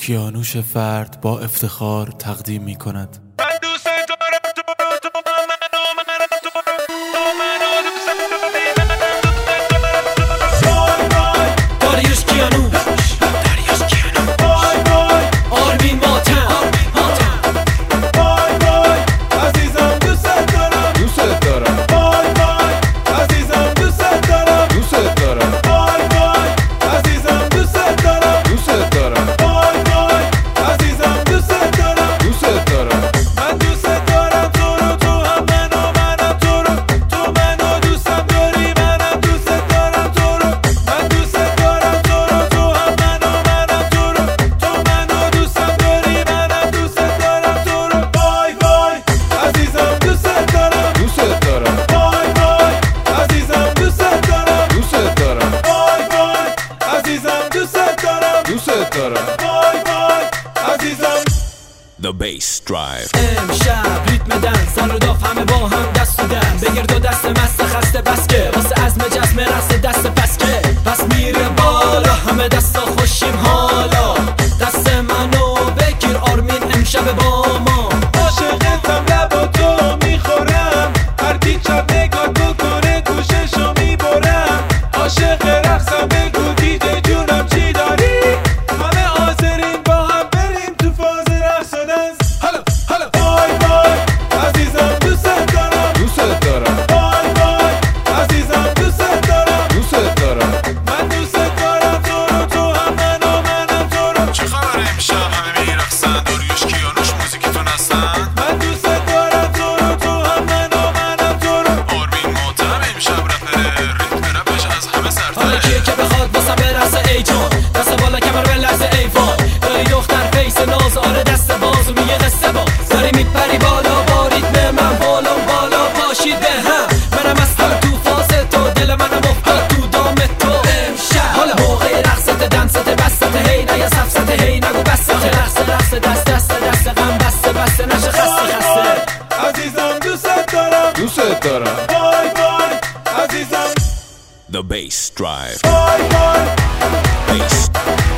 کیانوش فرد با افتخار تقدیم می کند. The Bass Drive. امشب ریتم دنس سر و داف همه با هم دست و دست بگرد و دست مست خسته بس که واسه عزم جزم رست دست پس که پس میره بالا همه دستا خوشیم حالا دست منو بگیر آرمین امشب با ما عاشقتم لبا تو میخورم هر کی چپ نگاه بکنه گوششو میبرم عاشق رقصم بگو دیجه جونم چی داری همه حاضرین با هم بریم تو فاز رقص و دنس هلا بای بای عزیزم دوست دارم بای بای عزیزم دوست دارم من دوست دارم تو هم منم تو رو چه خبر امشب همه میرقصن داریوش کیانوش موزیکتون هستن من دوست دارم تو هم منم تو رو آرمین ماتم امشب رپره ریتم رپش از همه سرتره حالا کیه که بخواد باسم برسه ای جان دست بالا کمر بلرزه ای وای داری دختر فیس ناز آره دست باز و میگه قصه باز داری میپری بالا با ریتم من بالا پاشید به هم منم هستم تو فاز تو دل منم افتاد تو دام تو امشب حالا موقع رقصت دنست بست هی نیا سفست هی نگو بست رقص دست غم بسته نشه خسته عزیزم دوست دارم بای بای عزیزم The Bass Drive. بای بای Bass.